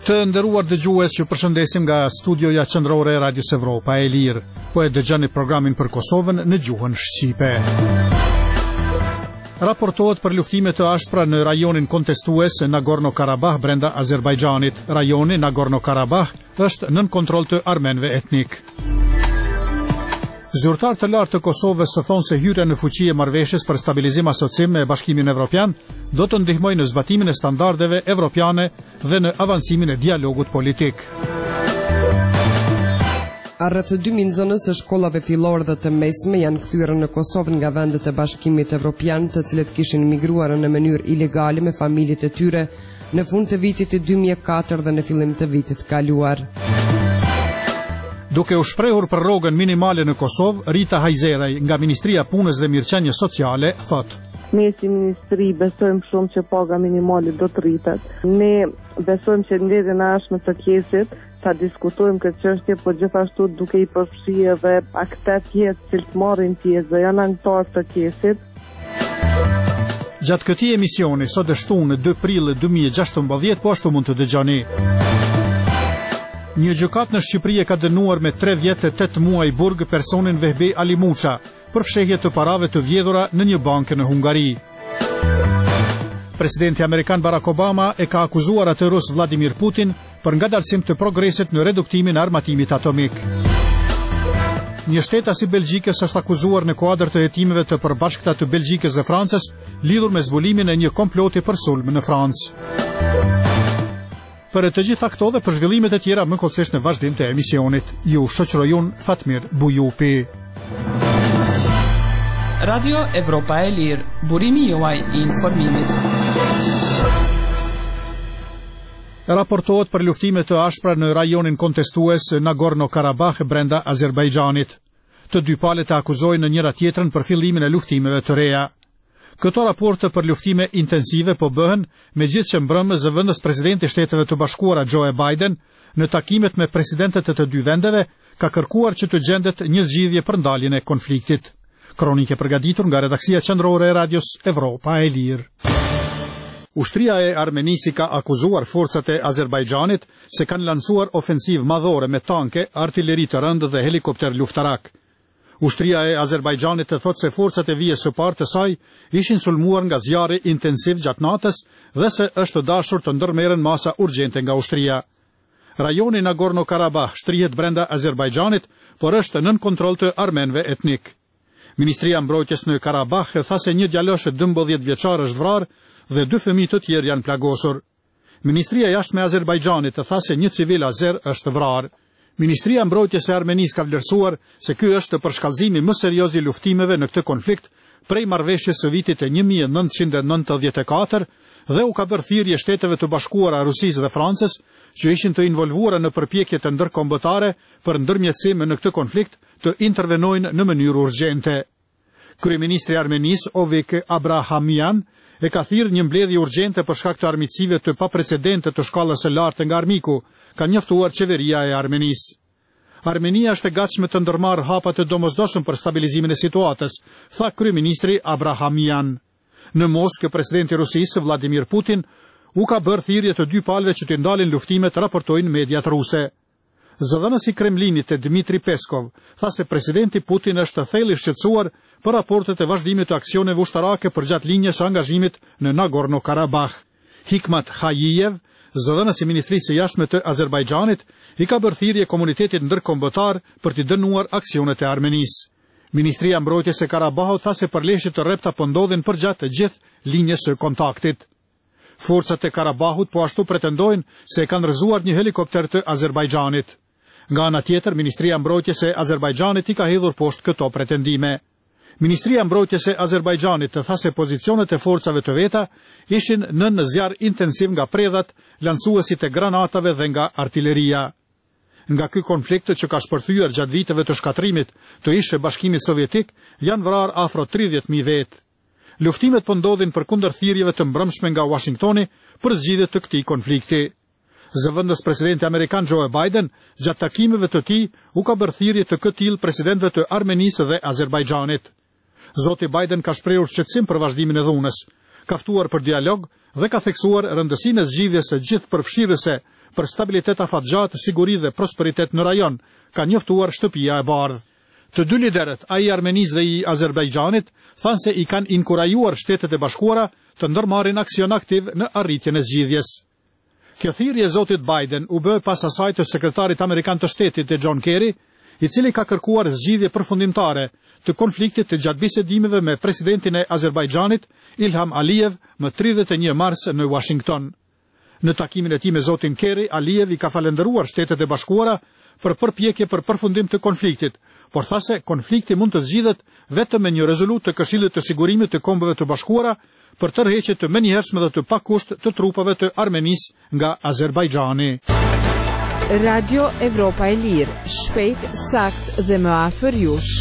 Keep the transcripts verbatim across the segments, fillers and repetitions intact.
Të nderuar dëgjues, ju përshëndesim nga studioja qendrore e Radios Evropa e Lirë. Po e dëgjoni programin për Kosovën në gjuhën shqipe. Raportohet për luftime të ashpra në rajonin kontestues Nagorno-Karabakh brenda Azerbajxhanit. Rajoni Nagorno-Karabakh është nën kontroll të armenëve etnik. Zyrtar të lartë të Kosovës thonë se hyrja në fuqi e marrëveshjes për stabilizim asociim me Bashkimin Evropian do të ndihmojë në zbatimin e standardeve evropiane dhe në avancimin e dialogut politik. Rreth dy mijë nxënës të shkollave fillore dhe të mesme janë kthyer në Kosovë nga vendet e Bashkimit Evropian, të cilët kishin migruar në mënyrë ilegale me familjet e tyre në fund të vitit dy mijë e katër dhe në fillim të vitit kaluar. Duke u shprehur për rrogën minimale në Kosovë, Rita Hajzeraj nga Ministria e Punës dhe Mirëqenies Sociale thotë: Ne si ministri besojmë shumë që paga minimale do të rritet. Ne besojmë që ndërtimi i ashme të kesit ta diskutojmë këtë çështje, por gjithashtu duke i përfshirë edhe aktet jetë që të marrin pjesë dhe janë anëtar të kesit. Gjatë këtij emisioni sot është shtunë dy prill dy mijë e gjashtëmbëdhjetë, po ashtu mund të dëgjoni. Një gjykat në Shqipëri e ka dënuar me tre vjet e tetë muaj burg personin Vehbi Ali Muça për fshehje të parave të vjedhura në një bankë në Hungari. Presidenti amerikan Barack Obama e ka akuzuar atë rus Vladimir Putin për ngadalësim të progresit në reduktimin e armatimit atomik. Një shtetas i Belgjikës është akuzuar në kuadër të hetimeve të përbashkëta të Belgjikës dhe Francës lidhur me zbulimin e një komploti për sulm në Francë. Për të gjitha këto dhe për zhvillimet e tjera më koncesht në vazhdim të emisionit, ju shoqëroj unë Fatmir Bujupi. Radio Evropa e Lirë, burimi juaj i informimit. Raportohet për luftime të ashpra në rajonin kontestues Nagorno-Karabakh brenda Azerbajxhanit. Të dy palët e akuzojnë njëra tjetrën për fillimin e luftimeve të reja. Këto raporte për luftime intensive po bëhen megjithëse mbrëmës zëvendës presidenti i Shteteve të Bashkuara Joe Biden në takimet me presidentet e të dy vendeve ka kërkuar që të gjendet një zgjidhje për ndaljen e konfliktit. Kronike përgatitur nga redaksia qendrore e Radios Evropa e Lirë. Ushtria e Armenisë ka akuzuar forcat e Azerbajxhanit se kanë lancuar ofensivë madhore me tanke, artilleri të rëndë dhe helikopter luftarak. Ushtria e Azerbajxhanit të thotë se forcat e vijes së parë të saj ishin sulmuar nga zjarri intensiv gjatë natës dhe se është dashur të ndërmerren masa urgjente nga ushtria. Rajoni Nagorno-Karabakh shtrihet brenda Azerbajxhanit, por është nën kontroll të armenëve etnik. Ministria e Mbrojtjes në Karabakh tha se një djalosh dymbëdhjetë vjeçar është vrarë dhe dy fëmijë të tjerë janë plagosur. Ministria e Jashtme e Azerbajxhanit tha se një civil azer është vrarë. Ministria e Mbrojtjes së Armenisë ka vlerësuar se ky është përshkallëzimi më serioz i luftimeve në këtë konflikt prej marrëveshjes së vitit e një mijë e nëntëqind e nëntëdhjetë e katër dhe u ka bërë thirrje Shteteve të Bashkuara, Rusisë dhe Francës që ishin të involvuara në përpjekjet e ndërkombëtare për ndërmjetësim në këtë konflikt të intervenojnë në mënyrë urgjente. Kryeministri i Armenisë Ovik Abrahamian e ka thirrë një mbledhje urgjente për shkak të armiqësive të paprecedente të shkallës së lartë nga armiku, ka njoftuar qeveria e Armenisë. Armenia është e gatshme të ndërmarrë hapa të domosdoshëm për stabilizimin e situatës, tha kryeministri Abrahamian. Në Moskë, presidenti i Rusisë Vladimir Putin u ka bërë thirrje të dy palëve që të ndalin luftimet, raportojnë mediat ruse. Zëdhënësi i Kremlinit Dmitri Peskov tha se presidenti Putin është thellë i shqetësuar për raportet e vazhdimit të aksioneve ushtarake përgjatë linjës së angazhimit në Nagorno-Karabakh. Hikmat Hajiyev, zëdhënës i Ministrisë së Jashtme të Azerbajxhanit, i ka bërë thirrje komunitetit ndërkombëtar për të dënuar aksionet e Armenisë. Ministria e Mbrojtjes së Karabahut tha se përleshje të rrepta po ndodhin përgjatë të gjithë linjës së kontaktit. Forcat e Karabahut po ashtu pretendojnë se kanë rrëzuar një helikopter të Azerbajxhanit. Nga ana tjetër, Ministria e Mbrojtjes së Azerbajxhanit i ka hedhur poshtë këto pretendime. Ministria e Mbrojtjes së Azerbajxhanit tha se pozicionet e forcave të veta ishin nën zjarr intensiv nga predhat, lansuesit e granatave dhe nga artilleria. Nga ky konflikt që ka shpërthyer gjatë viteve të shkatrimit të ish Bashkimit Sovjetik, janë vrarë afro tridhjetë mijë vetë. Luftimet po ndodhin përkundër thirrjeve të mbrëmshme nga Washingtoni për zgjidhje të këtij konflikti. Zëvendës presidenti amerikan Joe Biden, gjatë takimeve të tij, u ka bërë thirrje të këtij presidentëve të Armenisë dhe Azerbajxhanit. Zoti Biden ka shprehur shqetësim për vazhdimin e dhunës, ka ftuar për dialog dhe ka theksuar rëndësinë e zgjidhjes së gjithëpërfshirëse për stabilitet afatgjatë, siguri dhe prosperitet në rajon, ka njoftuar Shtëpia e Bardhë. Të dy liderët, ai i Armenisë dhe i Azerbajxhanit, thanë se i kanë inkurajuar Shtetet e Bashkuara të ndërmarrin aksion aktiv në arritjen e zgjidhjes. Kjo thirrje e zotit Biden u bë pas asaj të sekretarit amerikan të shtetit të John Kerry, i cili ka kërkuar zgjidhje përfundimtare të konfliktit të gjatë bisedimeve me presidentin e Azerbajxhanit, Ilham Aliyev, më tridhjetë e një mars në Washington. Në takimin e tij me zotin Kerry, Aliyev i ka falendëruar Shtetet e Bashkuara për përpjekje për përfundim të konfliktit, por tha se konflikti mund të zgjidhet vetëm me një rezolutë të Këshillit të Sigurimit të Kombeve të Bashkuara për tërheqje të menjëhershme dhe të pakusht të trupave të Armenisë nga Azerbajxhani. Radio Evropa e Lirë, shpejt, sakt dhe më afër jush.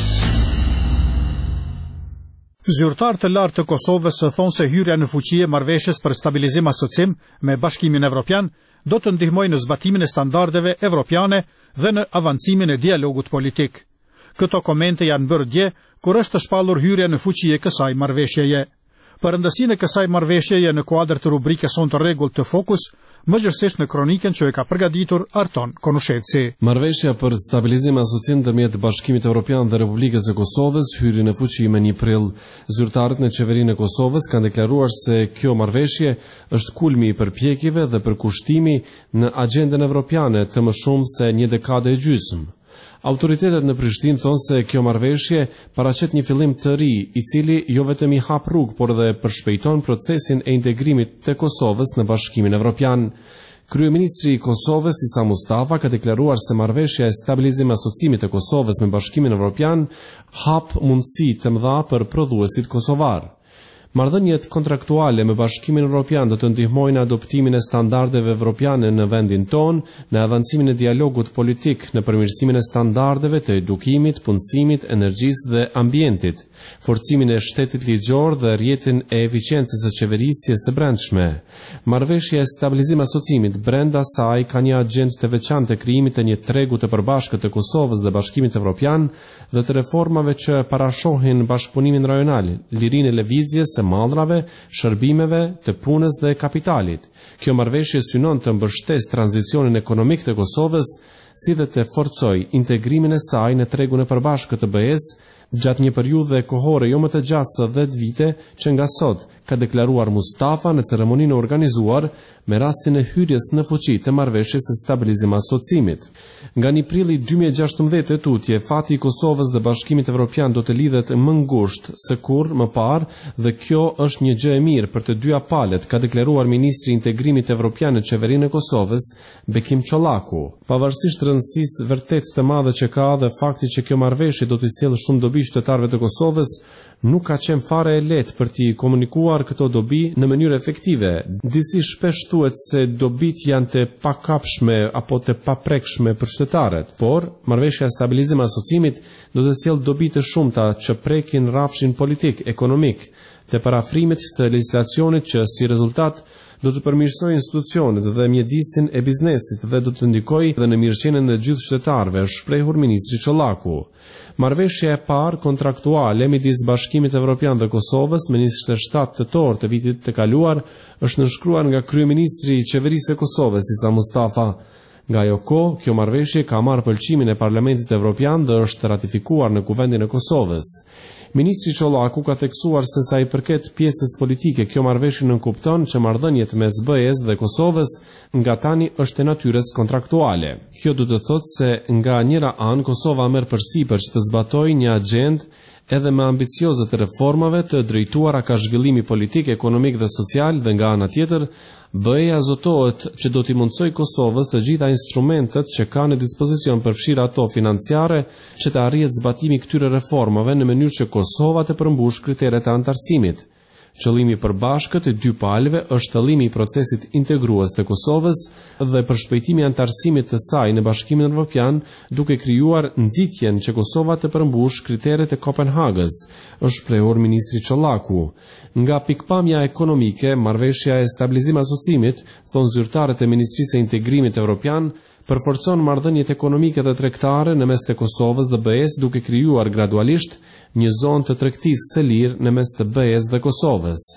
Zyrtar të lartë të Kosovës thonë se hyrja në fuqi e marrëveshjes për stabilizim asocim me Bashkimin Evropian do të ndihmojë në zbatimin e standardeve evropiane dhe në avancimin e dialogut politik. Këto komente janë bërë dje kur është të shpallur hyrja në fuqi e kësaj marrëveshjeje. Përëndësinë e kësaj marrëveshjeje në kuadër të rubrikës sonë të rregull të Fokus, mëgjërësisht në kroniken që e ka përgatitur Arton Konushevci. Marrëveshja për stabilizim asocim ndërmjet Bashkimit Evropian dhe Republikës së Kosovës hyri në fuqi më një prill. Zyrtarët në qeverinë e Kosovës kanë deklaruar se kjo marrëveshje është kulmi i përpjekjeve dhe përkushtimi në agjendën evropiane të më shumë se një dekadë e gjysmë. Autoritetet në Prishtinë thonë se kjo marrëveshje paraqet një fillim të ri, i cili jo vetëm i hap rrugë, por dhe përshpejton procesin e integrimit të Kosovës në Bashkimin Evropian. Kryeministri i Kosovës, Isa Mustafa, ka deklaruar se marrëveshja e stabilizim asocimit të Kosovës me Bashkimin Evropian hap mundësi të mëdha për prodhuesit kosovar. Marrëdhëniet kontraktuale me Bashkimin Evropian do të ndihmojnë adoptimin e standardeve evropiane në vendin tonë, në avancimin e dialogut politik, në përmirësimin e standardeve të edukimit, punësimit, energjisë dhe ambientit, forcimin e shtetit ligjor dhe rrjetin e eficiencës së qeverisjes së brendshme. Marrëveshja e stabilizim asocimit brenda saj ka një agjendë të veçantë të krijimit të një tregu të përbashkët të Kosovës dhe Bashkimit Evropian dhe të reformave që parashohin bashkëpunimin rajonal, lirinë e lëvizjes së mallrave, shërbimeve, të punës dhe kapitalit. Kjo marrëveshje synon të mbështesë tranzicionin ekonomik të Kosovës, si dhe të forcojë integrimin e saj në tregun e përbashkët të B E-s gjatë një periudhe kohore jo më të gjatë se dhjetë vite që nga sot, ka deklaruar Mustafa në ceremoninë organizuar me rastin e hyrjes në fuqi të marrëveshjes së stabilizim asocimit. Nga një prilli dy mijë e gjashtëmbëdhjetë tutje, fati i Kosovës dhe Bashkimit Evropian do të lidhet më ngushtë se kurrë më parë dhe kjo është një gjë e mirë për të dyja palët, ka deklaruar ministri i integrimit evropian në qeverinë e Kosovës, Bekim Çollaku. Pavarësisht rëndësisë vërtet të madhe që ka dhe fakti që kjo marrëveshje do të sjellë shumë dobi qytetarëve të Kosovës, nuk ka qenë fare e lehtë për t'i komunikuar këto dobi në mënyrë efektive. Disi shpesh thuhet se dobit janë të pakapshme apo të paprekshme për qytetarët, por marrëveshja e stabilizim asocimit do të sjellë dobi të shumta që prekin rrafshin politik, ekonomik, të parafrimit të legjislacionit që si rezultat do të përmirësojë institucionet dhe mjedisin e biznesit dhe do të ndikojë edhe në mirëqenien e gjithë qytetarëve, shprehur ministri Çollaku. Marrëveshja e parë kontraktuale midis Bashkimit Evropian dhe Kosovës me njëzet e shtatë tetor të vitit të kaluar është nënshkruar nga kryeministri i qeverisë së Kosovës, Isa Mustafa. Nga ajo kohë, kjo marrëveshje ka marrë pëlqimin e Parlamentit Evropian dhe është ratifikuar në Kuvendin e Kosovës. Ministri Çollaku ka theksuar se sa i përket pjesës politike, kjo marrëveshje nënkupton që marrëdhëniet mes B E-s dhe Kosovës nga tani është e natyrës kontraktuale. Kjo do të thotë se nga njëra anë Kosova merr përsipër që të zbatojë një agjendë edhe me ambicioze të reformave të drejtuara ka zhvillimi politik, ekonomik dhe social dhe nga ana tjetër, B E-ja zotohet që do t'i mundsojë Kosovës të gjitha instrumentet që ka në dispozicion përfshirë ato financiare që të arrihet zbatimi këtyre reformave në mënyrë që Kosova të përmbush kriteret e anëtarësimit. Qëllimi i përbashkët të dy palëve është tëllimi i procesit integrues të Kosovës dhe përshpejtimi i anëtarësimit të saj në Bashkimin Evropian, duke krijuar nxitjen që Kosova të përmbush kriteret e Kopenhagës, është shprehur ministri Çollaku. Nga pikpamja ekonomike, marrëveshja e stabilizim asocimit, thon zyrtarët e Ministrisë së Integrimit Evropian, përforcon marrëdhëniet ekonomike dhe tregtare në mes të Kosovës dhe B E-s, duke krijuar gradualisht një zonë të tregtisë së lirë në mes të B E-s dhe Kosovës.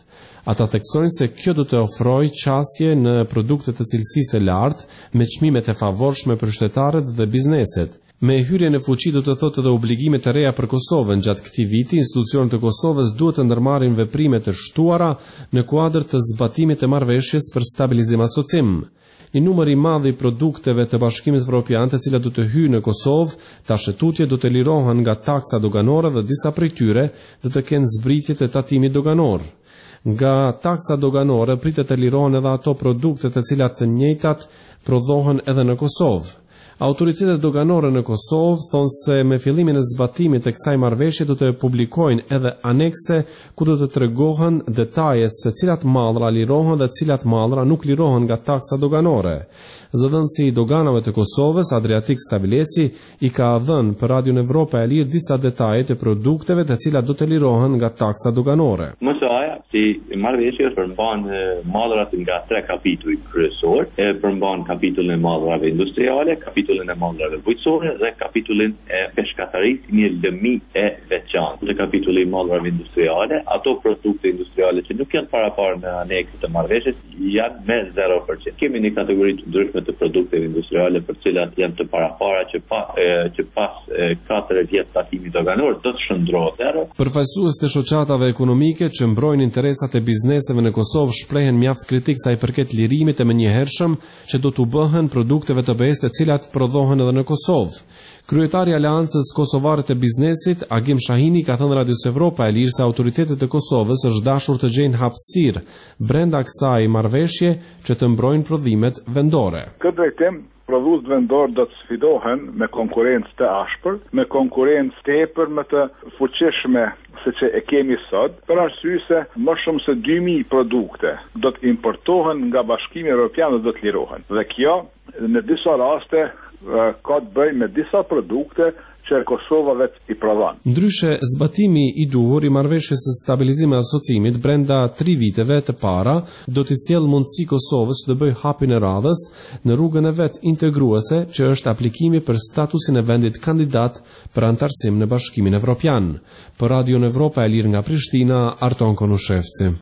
Ata theksojnë se kjo do të ofrojë qasje në produkte të cilësisë e lartë me çmime të favorshme për qytetarët dhe bizneset. Me hyrjen në fuqi do të thotë edhe obligime të reja për Kosovën. Gjatë këtij viti, institucionet e Kosovës duhet të ndërmarrin veprime të shtuara në kuadër të zbatimit të marrëveshjes për stabilizim asocim. Një numër i madh i produkteve të Bashkimit Evropian, të cilat do të hyjnë në Kosovë, tashëtutje do të lirohen nga taksa doganore dhe disa prej tyre do të kenë zbritje të tatimit doganor. Nga taksa doganore pritet të lirohen edhe ato produkte të cilat të njëjtat prodhohen edhe në Kosovë. Autoritetet doganore në Kosovë thonë se me fillimin e zbatimit të kësaj marrëveshje do të publikojnë edhe anekse ku do të tregohen detajet se cilat mallra lirohen dhe cilat mallra nuk lirohen nga taksa doganore. Zëdhënësi i doganave të Kosovës, Adriatik Stabileci, i ka dhënë për Radion Evropa e Lirë disa detaje të produkteve të cilat do të lirohen nga taksa doganore. Më së aja, si marrëveshja përmban mallrat nga tre kapituj kryesor, e përmban kapitullin e mallrave industriale, kapitullin e mallrave bujqësore dhe kapitullin e peshkatarisë, një lëmi e veçantë. Në kapitulli i mallrave industriale, ato produkte industriale që nuk janë paraparë në anekset të marrëveshjes janë me zero përqind. Kemi një kategori të ndryshme të produkteve industriale për cilat janë të parapara që, pa, e, që pas katër vjet tatimi doganor do të shndrohet zero. Përfaqësues të shoqatave ekonomike që mbrojnë interesat e bizneseve në Kosovë shprehen mjaft kritik sa i përket lirimit të menjëhershëm që do t'u bëhen produkteve të be-s të cilat prodhohen edhe në Kosovë. Kryetari i Aleancës Kosovare të Biznesit, Agim Shahini, ka thënë Radios Evropa e Lirë se autoritetet e Kosovës është dashur të gjejnë hapësirë brenda kësaj marrëveshje që të mbrojnë prodhimet vendore. Këtë drejtim, prodhuesit vendor do të sfidohen me konkurrencë të ashpër, me konkurrencë tepër më të fuqishme se që e kemi sot, për arsye se më shumë se dy mijë produkte do të importohen nga Bashkimi Evropian dhe do të lirohen. Dhe kjo në disa raste ka të bëjë me disa produkte që Kosova vetë i prodhon. Ndryshe, zbatimi i duhur i marrëveshjes së stabilizimit e asocimit brenda tri viteve të para do të sjellë mundësi Kosovës që të bëjë hapin e radhës në rrugën e vet integruese që është aplikimi për statusin e vendit kandidat për antarësim në Bashkimin Evropian. Për Radion Evropa e Lirë nga Prishtina, Arton Konushevci.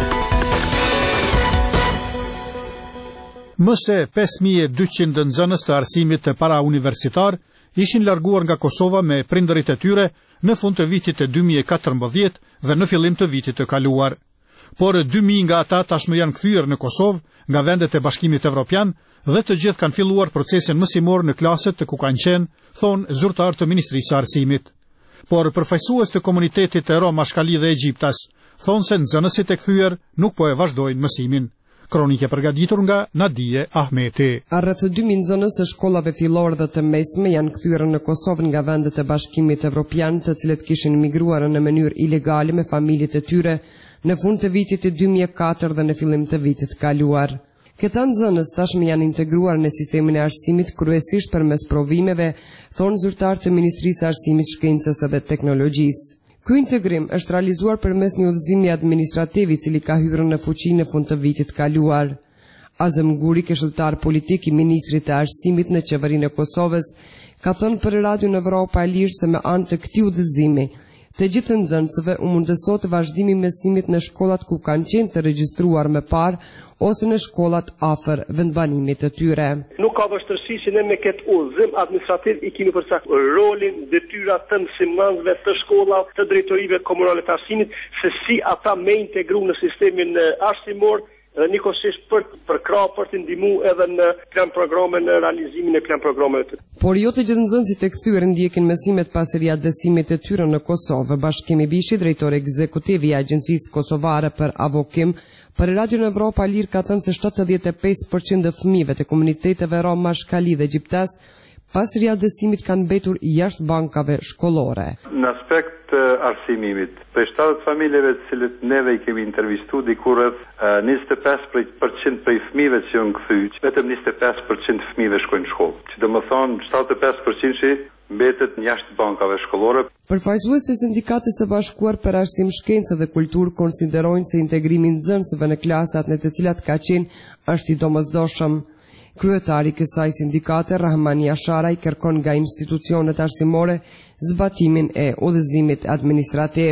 Më se pesë mijë e dyqind nxënës të arsimit të parauniversitar ishin larguar nga Kosova me prindërit e tyre në fund të vitit të dy mijë e katërmbëdhjetë dhe në fillim të vitit të kaluar. Por dy mijë nga ata tashmë janë kthyer në Kosovë nga vendet e Bashkimit Evropian dhe të gjithë kanë filluar procesin mësimor në klaset të ku kanë qenë, thonë zyrtar të Ministrisë së Arsimit. Por përfaqësues të komunitetit të Rom, Mashkali dhe Egjiptas thonë se nxënësit e kthyer nuk po e vazhdojnë mësimin. Kronike përgatitur nga Nadije Ahmeti. Rreth dy mijë nxënës të shkollave fillore dhe të mesme janë kthyer në Kosovë nga vendet e Bashkimit Evropian, të cilët kishin migruar në mënyrë ilegale me familjet e tyre në fund të vitit të dy mijë e katër dhe në fillim të vitit kaluar. Këta nxënës tashmë janë integruar në sistemin e arsimit kryesisht përmes provimeve, thonë zyrtar të Ministrisë së Arsimit, Shkencës dhe Teknologjisë. Ky integrim është realizuar përmes një udhëzimi administrativ i cili ka hyrë në fuqi në fund të vitit kaluar. Azem Guri, këshilltar politik i Ministrit të Arsimit në Qeverinë e Kosovës, ka thënë për Radion Evropa e Lirë se me anë të këtij udhëzimi, të gjithë nxënësve u mundësot vazhdimi mësimit në shkollat ku kanë qenë të regjistruar më parë ose në shkollat afër vendbanimit të tyre. Nuk ka vështirësi që ne me këtë udhëzim administrativ i kemi përcaktuar rolin, detyrat të mësimdhënësve të shkollave, të drejtorive komunale të arsimit, se si ata me integru në sistemin arsimor, njëkohësisht për për krah për të ndihmuar edhe në plan programe, në realizimin e plan programeve të. Por jo të gjithë nxënësit e kthyer ndjekin mësimet pas riadësimit të tyre në Kosovë. Bashkimi Bishi, drejtori ekzekutiv i Agjencisë Kosovare për Avokim, për Radion Evropa Lirë ka thënë se shtatëdhjetë e pesë përqind të fëmijëve të komuniteteve rom, Mashkali dhe Egjiptas pas riadësimit kanë mbetur jashtë bankave shkollore. Në aspekt të arsimimit, për shtatëdhjetë familjeve të cilët neve i kemi intervistuar diku rreth njëzet e pesë përqind prej fëmijëve që janë kthyer, vetëm njëzet e pesë përqind fëmijëve shkojnë në shkollë. Që do të thonë shtatëdhjetë e pesë përqind mbetet jashtë bankave shkollore. Përfaqësues të Sindikatës së Bashkuar për Arsim, Shkencë dhe Kulturë konsiderojnë se integrimi i nxënësve në klasat në të cilat ka qenë është i domosdoshëm. Kryetari i kësaj sindikate, Rahmani Asharaj, kërkon nga institucionet arsimore zbatimin e udhëzimit administrativ.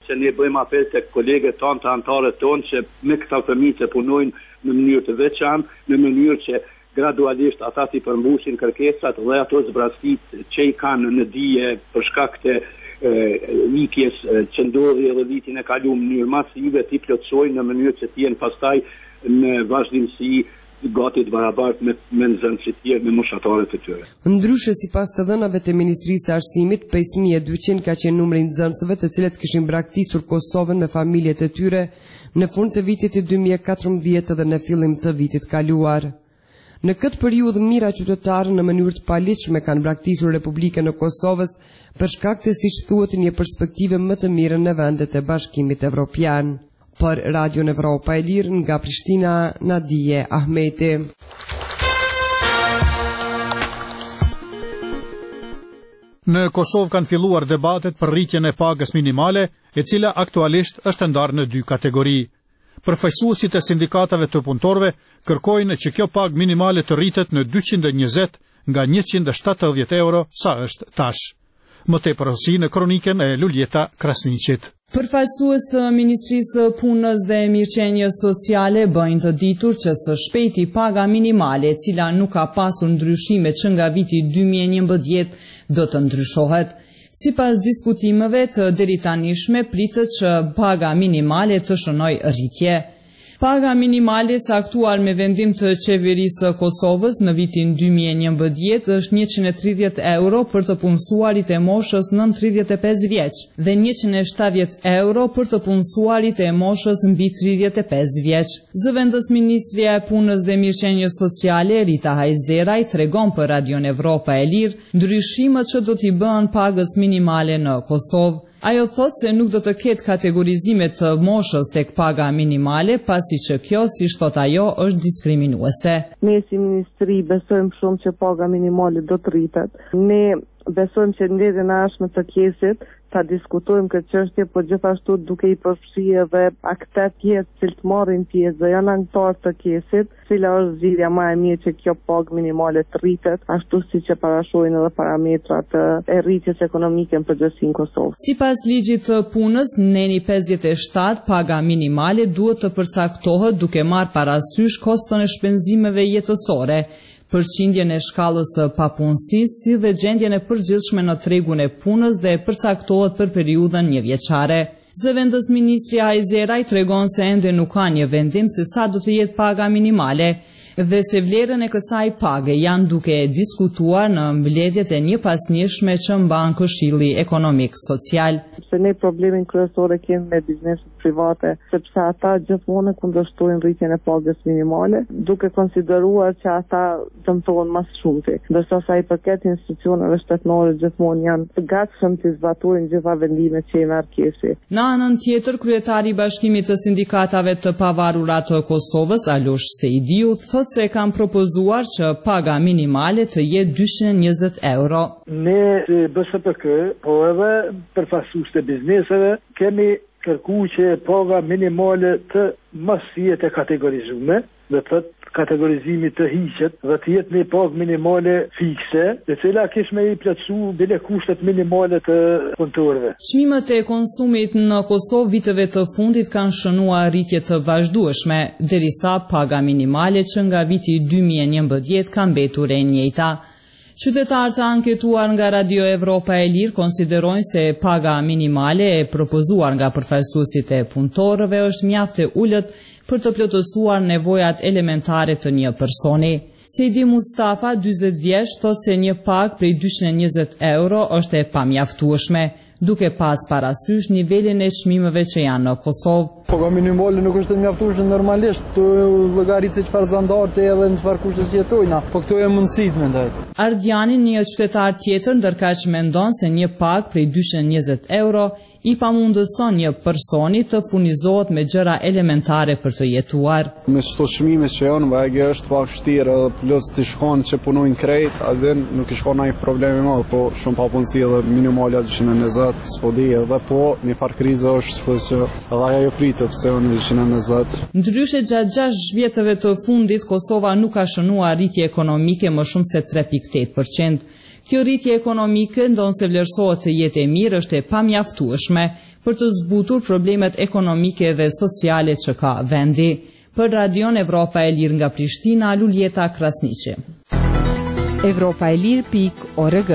që ne bëjmë apel të kolegët tonë, të antarët tonë, që me këta fëmijë të punojnë në mënyrë të veçantë, në mënyrë që gradualisht ata t'i përmbushin kërkesat dhe ato zbrastit që i kanë në dije për shkak të lipjes që ndodhi edhe vitin e kaluar në mënyrë masive t'i plotësojnë në mënyrë që t'jenë pastaj në vazhdimsi gati të barabartë me, me nxënësit tjerë, me moshatarët e tyre. Ndryshe sipas të dhënave të Ministrisë së Arsimit, pesë mijë e dyqind ka qenë numri i nxënësve të cilët kishin braktisur Kosovën me familjet e tyre në fund të vitit të dy mijë e katërmbëdhjetë dhe në fillim të vitit kaluar. Në këtë periudhë mira qytetarë në mënyrë të paligjshme kanë braktisur Republikën e Kosovës për shkak të, siç thuhet, një perspektive më të mirë në vendet e Bashkimit Evropian. Për Radion Evropa e Lirë nga Prishtina, Nadije Ahmeti. Në Kosovë kanë filluar debatet për rritjen e pagës minimale, e cila aktualisht është ndarë në dy kategori. Përfaqësuesit e sindikatave të punëtorëve kërkojnë që kjo pagë minimale të rritet në dyqind e njëzet nga njëqind e shtatëdhjetë euro sa është tash. Më tepër si në kroniken e Luljeta Krasniqit. Përfaqësues të Ministrisë së Punës dhe Mirëqenies Sociale bëjnë të ditur që së shpejti paga minimale, e cila nuk ka pasur ndryshime që nga viti dy mijë e njëmbëdhjetë, do të ndryshohet. Sipas diskutimeve të deritanishme, pritet që paga minimale të shënojë rritje. Paga minimale caktuar me vendim të qeverisë së Kosovës në vitin dy mijë e njëmbëdhjetë është njëqind e tridhjetë euro për të punësuarit e moshës nën tridhjetë e pesë vjeç dhe njëqind e shtatëdhjetë euro për të punësuarit e moshës mbi tridhjetë e pesë vjeç. Zëvendës Ministria e Punës dhe Mirëqenies Sociale Rita Hajzeraj tregon për Radion Evropa e Lirë ndryshimet që do t'i bëhen pagës minimale në Kosovë. Ajo thot se nuk do të ketë kategorizime të moshës tek paga minimale, pasi që kjo, si thot ajo, është diskriminuese. Ne si ministri besojmë shumë që paga minimale do të rritet. Ne besojmë që ndërtjen e ardhshme të kesit ta diskutojmë këtë çështje, por gjithashtu duke i përfshirë edhe aktet tjerë që të marrin pjesë dhe janë anëtar të kesit, cila është zgjidhja më e mirë që kjo pagë minimale të rritet, ashtu siç e parashojnë edhe parametrat e rritjes ekonomike në përgjithësi në Kosovë. Sipas ligjit të punës, neni pesëdhjetë e shtatë, paga minimale duhet të përcaktohet duke marrë parasysh koston e shpenzimeve jetësore, përqindjen e shkallës së papunësisë, si dhe gjendjen e përgjithshme në tregun e punës dhe përcaktohet për periudhën njëvjeçare. Zëvendës Ministri Hajzeraj tregon se ende nuk ka një vendim se sa do të jetë paga minimale dhe se vlerën e kësaj page janë duke diskutuar në mbledhjet e njëpasnjëshme që mban Këshilli Ekonomik Social. Se ne problemin kryesor e kemi me bizneset private, sepse ata gjithmonë kundërshtojnë rritjen e pagës minimale, duke konsideruar që ata dëmtohen më shumti. Ndërsa sa i përket institucioneve shtetërore gjithmonë janë të gatshëm të zbatojnë gjitha vendimet që i merr kesi. Në anën tjetër, kryetari i Bashkimit të Sindikatave të Pavarura të Kosovës, Alush Seidiu, thotë se kanë propozuar që paga minimale të jetë dyqind e njëzet euro. Ne si B S P K, po edhe përfaqësues të bizneseve, kemi kërkuar që paga minimale të mos jetë kategorizuar, do të thotë kategorizimi të hiqet dhe të jetë një pagë minimale fikse, e cila kish me i plotësu bile kushtet minimale të punëtorëve. Çmimet e konsumit në Kosovë viteve të fundit kanë shënuar rritje të vazhdueshme, derisa paga minimale që nga viti dy mijë e njëmbëdhjetë ka mbetur e njëjta. Qytetarët të anketuar nga Radio Evropa e Lirë konsiderojnë se paga minimale e propozuar nga përfaqësuesit e punëtorëve është mjaft e ulët për të plotësuar nevojat elementare të një personi. Sejdi Mustafa, dyzet vjeç, thotë se një pagë prej dyqind e njëzet euro është e pamjaftueshme, duke pas parasysh nivelin e çmimeve që janë në Kosovë. Paga minimale nuk është e mjaftueshme normalisht, të llogaritse çfarë standarde edhe në çfarë kushte jetojna, po këto e mundësit mendoj. Ardjani, një qytetar tjetër, ndërkaq mendon se një pagë prej dyqind e njëzet euro i pamundëson një personi të furnizohet me gjëra elementare për të jetuar. Me çdo çmime që janë, vajgë është pak vështirë, plus të shkon që punojnë krejt, atë nuk i shkon ai problemi më, po shumë papunësi edhe minimale dyqind e njëzet, s'po di edhe po një farë krizë është thotë që edhe ajo pritet pse unë dyqind e njëzet. Ndryshe gjatë gjashtë vjetëve të fundit, Kosova nuk ka shënuar rritje ekonomike më shumë se tre pikë tetë përqind. Kjo rritje ekonomike, ndonse vlerësohet të jetë e mirë, është e pamjaftueshme për të zbutur problemet ekonomike dhe sociale që ka vendi. Për Radion Evropa e Lirë nga Prishtina, Luljeta Krasniqi. Evropa e Lirë pikë org.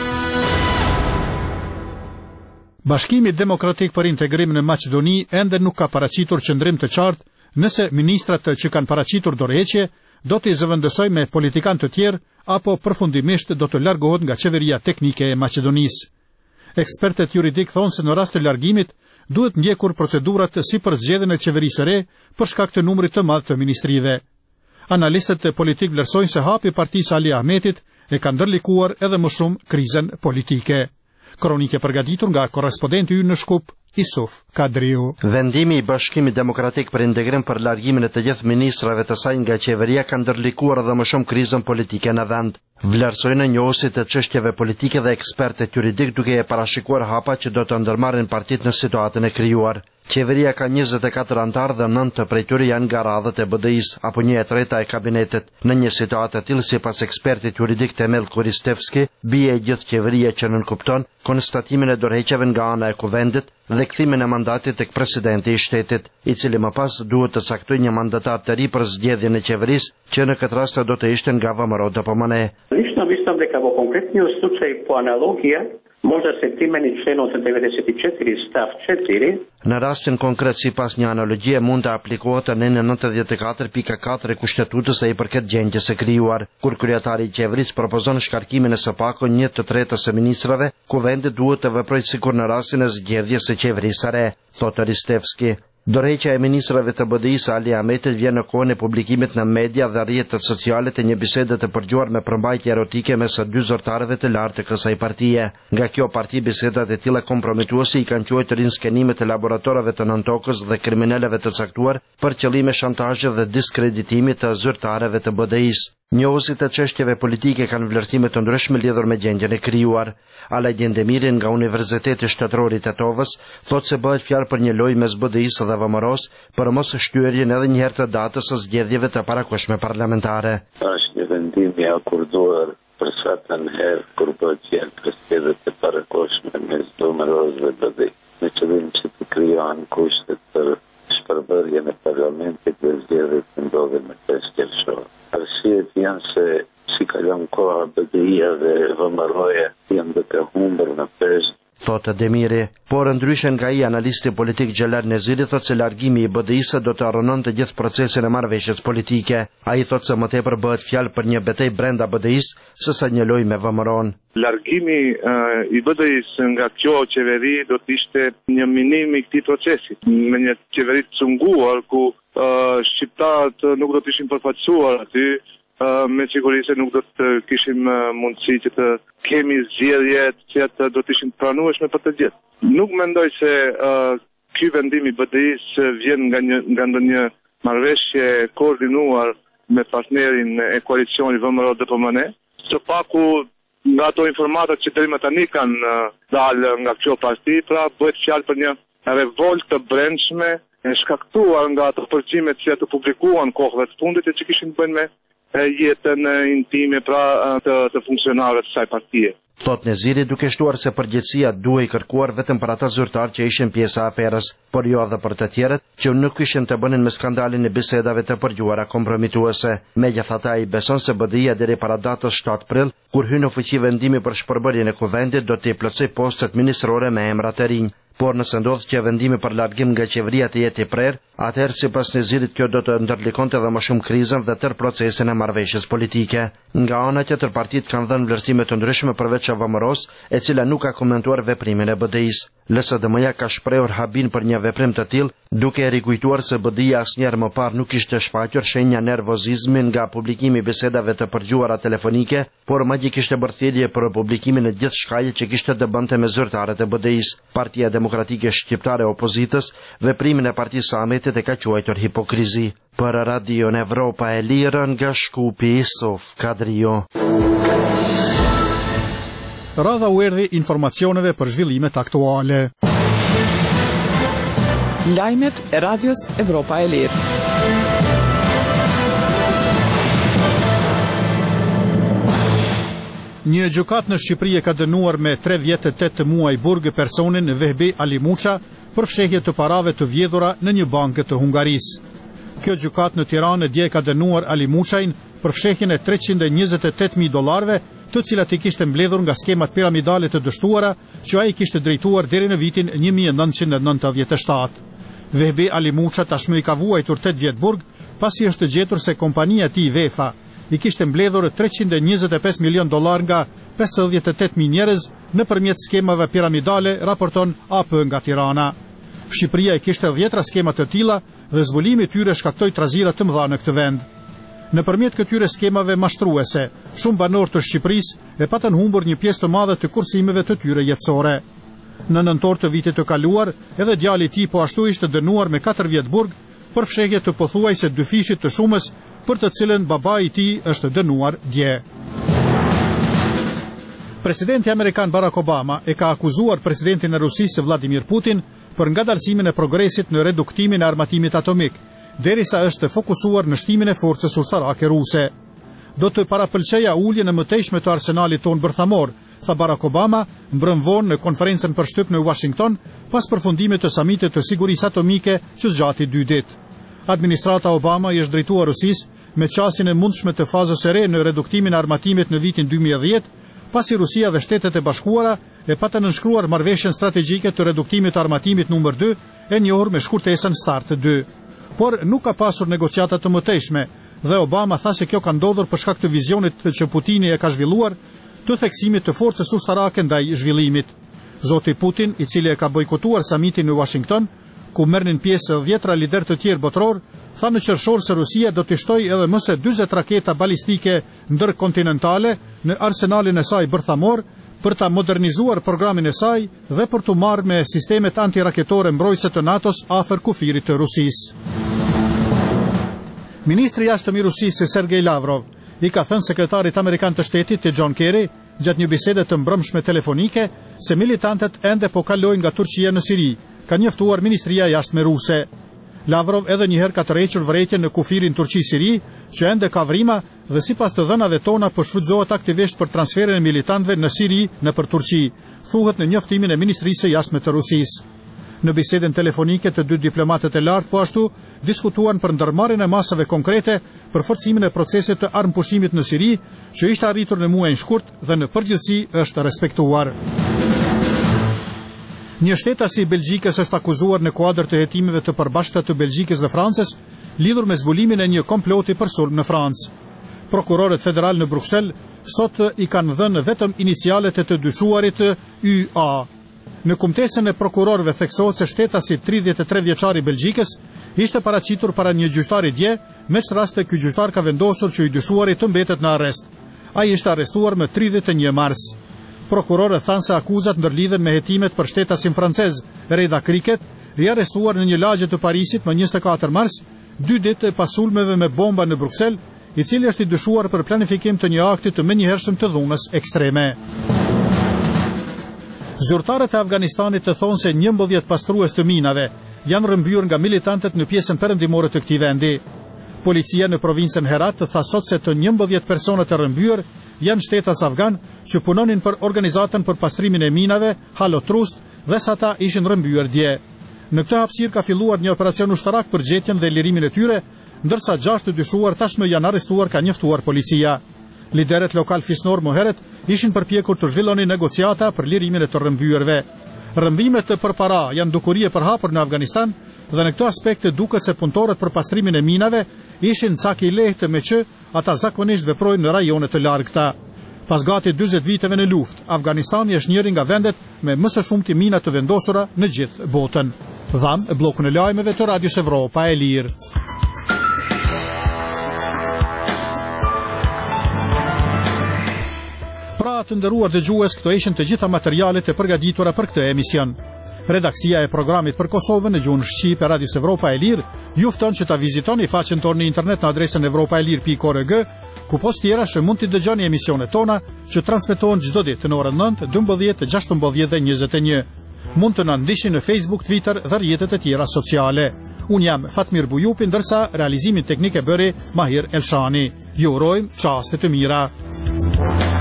Bashkimi Demokratik për Integrim në Maqedoni ende nuk ka paraqitur qëndrim të qartë nëse ministrat që kanë paraqitur dorëheqje do t'i zëvendësoj me politikanë të tjerë apo përfundimisht do të largohet nga qeveria teknike e Maqedonisë. Ekspertët juridik thonë se në rast të largimit duhet ndjekur procedurat si për zgjedhjen e qeverisë së re për shkak të numrit të madh të ministrive. Analistët politik vlerësojnë se hapi i Partisë Ali Ahmetit e ka ndërlikuar edhe më shumë krizën politike. Kronike përgatitur nga korrespondenti ynë në Shkup, Isuf Kadriu. Vendimi i Bashkimit Demokratik për Integrim për largimin e të gjithë ministrave të saj nga qeveria ka ndërlikuar edhe më shumë krizën politike në vend. Vlerësojnë njohësit të çështjeve politike dhe ekspertët juridik duke e parashikuar hapa që do të ndërmarrin partitë në situatën e krijuar. Qeveria ka njëzet e katër antarë dhe nëntë prej tyre janë nga radhët e B D I-s apo një e treta e kabinetit. Në një situatë të tillë, sipas ekspertit juridik Temel Kuristevski, bie e gjithë qeveria që nënkupton konstatimin e dorëheqjeve nga ana e kuvendit dhe kthimin e mandatit tek presidenti i shtetit, i cili më pas duhet të caktojë një mandatar të ri për zgjedhjen e qeverisë, që në këtë rast do të ishte nga V M R O D P M N. Lično mislim da kao konkretni slučaj po analogija možda se primeni členu devedeset e četiri stav četiri. Në rastin konkret, sipas një analogjie, mund të aplikohet në nëntëdhjetë e katër pikë katër e kushtetutës së i përket gjendjes së krijuar, kur kryetari i qeverisë propozon shkarkimin e së paku një të tretës së ministrave, kuvendi duhet të veprojë sikur në rastin e zgjedhjes së qeverisë së re, thotë Ristevski. Dorëheqja e ministrave të B D I-s Ali Ahmetit vjen në kohën e publikimit në media dhe rrjetet sociale të një bisede të përgjuar me përmbajtje erotike mes së dy zyrtarëve të lartë të kësaj partie. Nga kjo parti, bisedat e tilla kompromituese i kanë quajtur rinskenime të laboratorëve të nëntokës dhe kriminalëve të caktuar për qëllime shantazhi dhe diskreditimi të zyrtarëve të B D I-s. Njohësit të çështjeve politike kanë vlerësime të ndryshme lidhur me gjendjen e krijuar. Alajdin Demiri nga Universiteti Shtetëror i Tetovës thotë se bëhet fjalë për një lojë mes B D I-s dhe V M R O-s për mos shtyerjen edhe një herë të datës së zgjedhjeve të parakohshme parlamentare. Është një vendim i akorduar për sa të herë kur bëhet fjalë për zgjedhjet e parakohshme mes V M R O-s dhe B D I. Me qëllim që të krijohen kushtet për shpërbërjen e parlamentit dhe zgjedhjet që ndodhin më pesë qershor. Arsyet janë se si kalon koha B D I-ja dhe V M R O-ja janë duke humbur në peshë. Thotë Demiri, por ndryshe nga ai analisti politik Xhelal Neziri thotë se largimi i B D I-s do të arrënon të gjithë procesin e marrëveshjes politike. Ai thotë se më tepër bëhet fjalë për një betejë brenda B D I-s sesa një lojë me V M R O-n. Largimi uh, i B D I-s nga kjo qeveri do të ishte një minim i këtij procesi. Me një qeveri të cunguar ku uh, shqiptarët nuk do të ishin përfaqësuar aty, uh, me siguri se nuk do të kishim uh, mundësi që të kemi zgjedhje që do të ishin të pranueshme për të gjithë. Nuk mendoj se uh, ky vendim i B D I-s vjen nga një nga ndonjë marrëveshje koordinuar me partnerin e koalicionit V M R O D P M N. Së paku nga ato informatat që deri më tani kanë uh, dalë nga kjo parti, pra bëhet fjalë për një revoltë të brendshme e shkaktuar nga ato përgjimet që të publikuan kohëve të fundit e që kishin të bëjnë me e, jetën e intime pra të, të funksionarëve të saj partie. Thot Neziri, duke shtuar se përgjegjësia duhej kërkuar vetëm për ata zyrtarë që ishin pjesë e aferës, por jo edhe për të tjerët që nuk kishin të bënin me skandalin e bisedave të përgjuara kompromituese. Megjithatë, ai beson se B D I-ja deri para datës shtatë prill, kur hyn në fuqi vendimi për shpërbërjen e kuvendit, do të plotësoj postet ministrore me emra të rinj. Por nëse ndodh që vendimi për largim nga qeveria të jetë i prerë, atëherë sipas Nezirit kjo do të ndërlikonte edhe më shumë krizën dhe tërë procesin e marrëveshjes politike. Nga ana tjetër, partitë kanë dhënë vlerësime të ndryshme përveç V M R O-s, e cila nuk ka komentuar veprimin e B D I-s. L S D M-ja ka shprehur habin për një veprim të tillë, duke rikujtuar se B D I-ja asnjëherë më parë nuk ishte shfaqur shenja nervozizmi nga publikimi i bisedave të përgjuara telefonike, por madje kishte bërë thirrje për publikimin e gjithë shkaqeve që kishte të bënte me zyrtarët e B D I-s. Partia Demokratike Shqiptare e Opozitës veprimin e Partisë së Ahmetit e ka quajtur hipokrizi. Për Radion Evropa e Lirë nga Shkupi, Isuf Kadrio. Radha u erdhi informacioneve për zhvillimet aktuale. Lajmet e Radios Evropa e Lirë. Një gjykat në Shqipëri e ka dënuar me tre vjet e tetë muaj burg personin Vehbi Ali Muça për fshehje të parave të vjedhura në një bankë të Hungarisë. Kjo gjykat në Tiranë dje ka dënuar Ali Muçajin për fshehjen e treqind e njëzet e tetë mijë dollarëve, të cilat i kishte mbledhur nga skemat piramidale të dështuara që ai kishte drejtuar deri në vitin një mijë e nëntëqind e nëntëdhjetë e shtatë. Vehbi Ali Muça tashmë i ka vuajtur tetë vjet burg pasi është gjetur se kompania e tij Vefa i kishte mbledhur treqind e njëzet e pesë milion dollar nga pesëdhjetë e tetë mijë njerëz nëpërmjet skemave piramidale, raporton A P nga Tirana. Shqipëria e kishte dhjetra skema të tilla dhe zbulimi i tyre shkaktoi trazira të mëdha në këtë vend. Nëpërmjet këtyre skemave mashtruese, shumë banorë të Shqipërisë e patën humbur një pjesë të madhe të kursimeve të tyre jetësore. Në nëntor të vitit të kaluar, edhe djali i tij po ashtu ishte dënuar me katër vjet burg për fshehje të pothuajse dyfishit të shumës, për të cilën babai i tij është dënuar dje. Presidenti amerikan Barack Obama e ka akuzuar presidentin e Rusisë Vladimir Putin për ngadalësimin e progresit në reduktimin e armatimit atomik, derisa është fokusuar në shtimin e forcës ushtarake ruse. Do të parapëlqeja uljen e mëtejshme të arsenalit tonë bërthamor, tha Barack Obama mbrëm vonë në konferencën për shtyp në Washington pas përfundimit të samitit të sigurisë atomike që zgjati dy ditë. Administrata Obama i është drejtuar Rusisë me qasjen e mundshme të fazës së re në reduktimin e armatimit në vitin dy mijë e dhjetë, pasi Rusia dhe Shtetet e Bashkuara e patën nënshkruar marrëveshjen strategjike të reduktimit të armatimit numër dy, e njohur me shkurtesën START dy. Por nuk ka pasur negociata të mëtejshme dhe Obama tha se kjo ka ndodhur për shkak të vizionit që Putini e ka zhvilluar të theksimit të forcës ushtarake ndaj zhvillimit. Zoti Putin, i cili e ka bojkotuar samitin në Washington, ku merrnin pjesë dhjetra lider të tjerë botror, tha në qershor se Rusia do të shtojë edhe më se dyzet raketa balistike ndërkontinentale në arsenalin e saj bërthamor për ta modernizuar programin e saj dhe për të marrë me sistemet antiraketore mbrojtëse të NATO-s afër kufirit të Rusisë. Ministri i jashtëm i Rusisë Sergej Lavrov i ka thënë sekretarit amerikan të shtetit John Kerry gjatë një bisede të mbrëmshme telefonike se militantët ende po kalojnë nga Turqia në Siri, ka njoftuar Ministria e Jashtme ruse. Lavrov edhe njëherë ka tërhequr vërejtjen në kufirin Turqi-Siri, që ende ka vrima dhe sipas të dhënave tona po shfrytëzohet aktivisht për transferin e militantëve në Siri nëpër Turqi, thuhet në njoftimin e Ministrisë së Jashtme të Rusisë. Në biseden telefonike të dy diplomatët e lartë po ashtu diskutuan për ndërmarrjen e masave konkrete për forcimin e procesit të armëpushimit në Siri, që ishte arritur në muajin shkurt dhe në përgjithësi është respektuar. Një shtetasi i Belgjikës është akuzuar në kuadër të hetimeve të përbashkëta të Belgjikës dhe Francës lidhur me zbulimin e një komploti për sulm në Francë. Prokurorët federal në Bruksel sot i kanë dhënë vetëm inicialet e të dyshuarit Y A. Në kumtesën e prokurorëve theksohet se shtetasi tridhjetë e tre vjeçar i Belgjikës ishte paraqitur para një gjyqtari dje, me që raste ky gjyqtar ka vendosur që i dyshuari të mbetet në arrest. Ai ishte arrestuar më tridhjetë e një mars. Prokurorët thanë se akuzat ndërlidhen me hetimet për shtetasin francez Reda Cricket, i arrestuar në një lagje të Parisit më njëzet e katër mars, dy ditë pas sulmeve me bomba në Bruksel, i cili është i dyshuar për planifikim të një akti të menjëhershëm të dhunës ekstreme. Zyrtarët e Afganistanit të thonë se njëmbëdhjetë pastrues të minave janë rrëmbyer nga militantët në pjesën perëndimore të këtij vendi. Policia në provincën Herat tha sot se të njëmbëdhjetë personat e rrëmbyer janë shtetas afgan që punonin për organizatën për pastrimin e minave, Halo Trust, dhe sa ata ishin rrëmbyer dje. Në këtë hapësirë ka filluar një operacion ushtarak për gjetjen dhe lirimin e tyre, ndërsa gjashtë të dyshuar tashmë janë arrestuar, ka njoftuar policia. Liderët lokal fisnor më herët ishin përpjekur të zhvillonin negociata për lirimin e të rrëmbyerve. Rrëmbimet të përpara janë dukuri e përhapur në Afganistan dhe në këto aspekte duket se punëtorët për pastrimin e minave ishin cak i lehtë me që ata zakonisht veprojnë në rajone të largëta. Pas gati dyzet viteve në luftë, Afganistani është njëri nga vendet me më së shumti mina të vendosura në gjithë botën. Dham e bllokun e lajmeve të Radios Evropa e Lirë. Pra të nderuar dëgjues, këto ishin të gjitha materialet e përgatitura për këtë emision. Redaksia e programit për Kosovën në gjuhën shqipe Radios Evropa e Lirë ju fton që ta vizitoni faqen tonë në internet në adresën evropaelir pikë org, ku post tjera që mund të dëgjoni emisionet tona që transmetohen çdo ditë në orën nëntë, dymbëdhjetë, gjashtëmbëdhjetë dhe njëzet e një. Mund të na ndiqni në Facebook, Twitter dhe rrjetet e tjera sociale. Unë jam Fatmir Bujupi, ndërsa realizimin teknik e bëri Mahir Elshani. Ju urojmë çaste të mira.